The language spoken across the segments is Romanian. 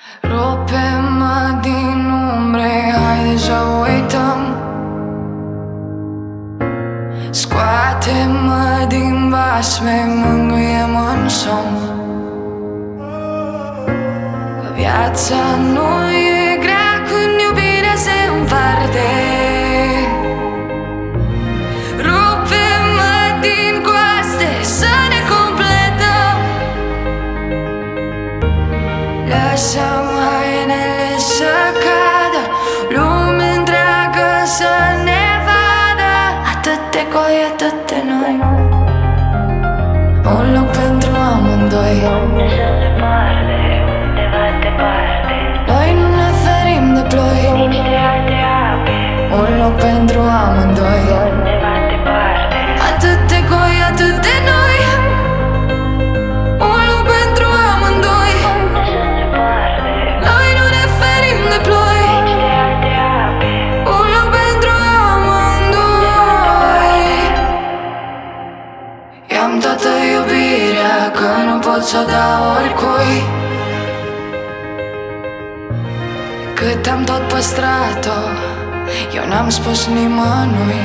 Rupe-mă din umbre, haide să uităm. Scoate-mă din basme, mângâie-mă în somn. Că viața nu e grea când iubirea se împarte. Rupe-mă din coaste să ne completăm. Lasă-mă hainele să cadă, lumea întreagă să ne vadă. Atât de coi, atât de noi, un loc pentru amândoi. Unde să departe, undeva departe. Noi nu ne ferim de ploi, Nici de alte ape. un loc pentru amândoi. Undeva departe. Atât de coi, atât de noi, un loc pentru amândoi. Unde să departe. Noi nu ne ferim de ploi, Nici de alte ape. un loc pentru amândoi. I-am toată iubirea, că nu pot să o dau oricui. Cât am tot păstrat-o, eu n-am spus nimănui.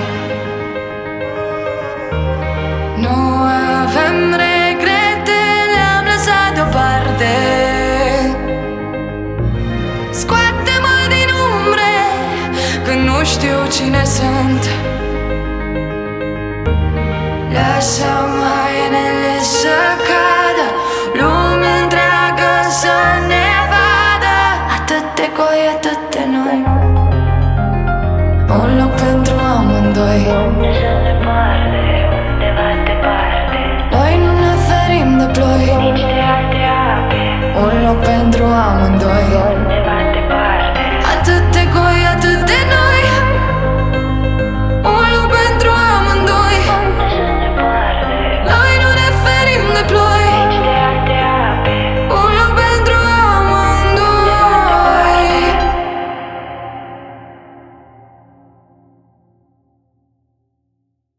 Nu avem regrete, le-am lăsat deoparte. Scoate-mă din umbre, când nu știu cine sunt. Lasă-mă hainele să cadă, lumea întreagă să ne vadă. Atât de coi, atât de noi, un loc pentru amândoi. Unde să departe, undeva departe. Noi nu ne ferim de ploi, Nici de alte ape. un loc pentru amândoi.